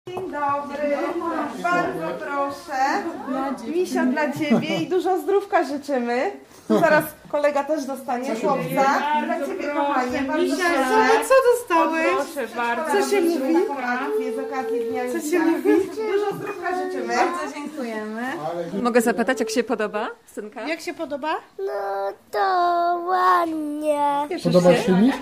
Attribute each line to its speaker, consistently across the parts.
Speaker 1: Dzień dobry, bardzo proszę. Misio dla Ciebie i dużo zdrówka życzymy. Zaraz kolega też dostanie chłopca. Dla Ciebie, kochanie, bardzo proszę.
Speaker 2: Co dostałeś?
Speaker 1: Proszę bardzo.
Speaker 2: Co się mówi?
Speaker 1: Z okazji Dnia
Speaker 2: Co
Speaker 1: Misia.
Speaker 2: się mówi?
Speaker 1: Dużo zdrówka życzymy.
Speaker 3: Bardzo dziękujemy.
Speaker 4: Mogę zapytać, jak się podoba, synka?
Speaker 2: Jak się podoba?
Speaker 5: No to ładnie.
Speaker 6: Podoba się mi?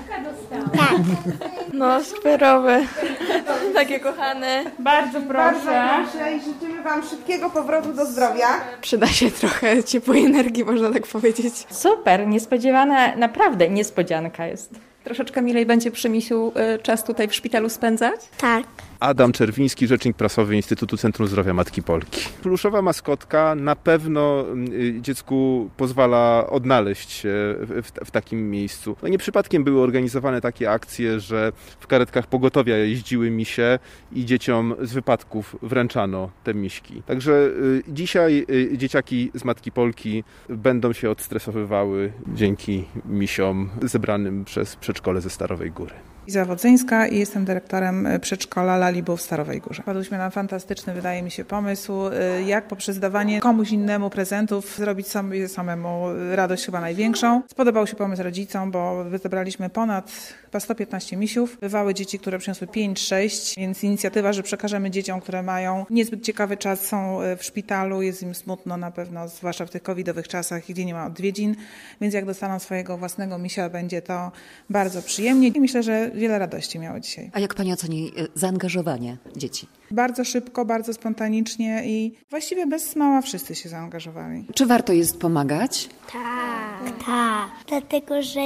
Speaker 4: No, superowe. Takie kochane.
Speaker 2: Bardzo
Speaker 1: Bardzo
Speaker 2: proszę.
Speaker 1: proszę i życzymy Wam szybkiego powrotu do zdrowia.
Speaker 4: Przyda się trochę ciepłej energii, można tak powiedzieć.
Speaker 3: Super, niespodziewana, naprawdę niespodzianka jest.
Speaker 4: Troszeczkę milej będzie przy misiu czas tutaj w szpitalu spędzać?
Speaker 5: Tak.
Speaker 7: Adam Czerwiński, rzecznik prasowy Instytutu Centrum Zdrowia Matki Polki. Pluszowa maskotka na pewno dziecku pozwala odnaleźć się w takim miejscu. No nie przypadkiem były organizowane takie akcje, że w karetkach pogotowia jeździły misie i dzieciom z wypadków wręczano te miśki. Także dzisiaj dzieciaki z Matki Polki będą się odstresowywały dzięki misiom zebranym przez przedszkole ze Starowej Góry.
Speaker 2: Iza Wodzyńska i jestem dyrektorem przedszkola Lalibo w Starowej Górze. Wpadłyśmy na fantastyczny, wydaje mi się, pomysł, jak poprzez dawanie komuś innemu prezentów zrobić sobie samemu radość chyba największą. Spodobał się pomysł rodzicom, bo zebraliśmy ponad chyba 115 misiów. Bywały dzieci, które przyniosły 5-6, więc inicjatywa, że przekażemy dzieciom, które mają niezbyt ciekawy czas, są w szpitalu, jest im smutno na pewno, zwłaszcza w tych covidowych czasach, gdzie nie ma odwiedzin, więc jak dostaną swojego własnego misia, będzie to bardzo przyjemnie i myślę, że wiele radości miało dzisiaj.
Speaker 8: A jak Pani oceni zaangażowanie dzieci?
Speaker 2: Bardzo szybko, bardzo spontanicznie i właściwie bez mała wszyscy się zaangażowali.
Speaker 8: Czy warto jest pomagać?
Speaker 5: Tak. Dlatego, że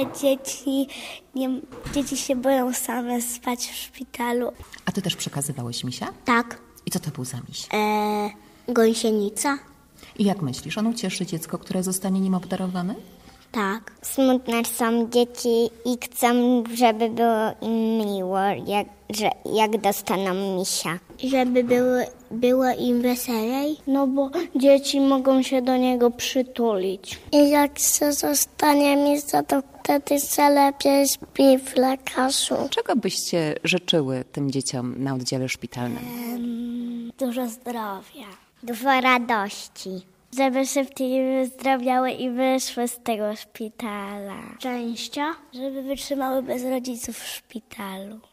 Speaker 5: dzieci się boją same spać w szpitalu.
Speaker 8: A Ty też przekazywałeś misia?
Speaker 5: Tak.
Speaker 8: I co to był za miś?
Speaker 5: Gąsienica?
Speaker 8: I jak myślisz, on ucieszy dziecko, które zostanie nim obdarowane?
Speaker 5: Tak. Smutne są dzieci i chcą, żeby było im miło, jak dostaną misia. Żeby było im weselej? No bo dzieci mogą się do niego przytulić. I jak się zostanie misa, to wtedy się lepiej śpi w lekarzu.
Speaker 8: Czego byście życzyły tym dzieciom na oddziale szpitalnym?
Speaker 5: Dużo zdrowia. Dużo radości. Żeby szybciej wyzdrowiały i wyszły z tego szpitala. Szczęścia. Żeby wytrzymały bez rodziców w szpitalu.